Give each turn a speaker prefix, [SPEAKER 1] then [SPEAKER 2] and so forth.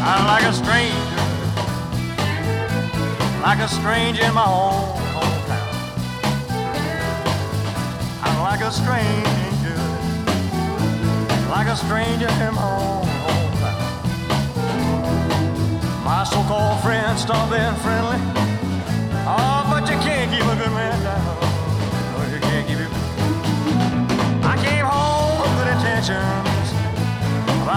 [SPEAKER 1] I'm like a stranger in my own hometown. I'm like a stranger in my own hometown. My so-called friends stop being friendly.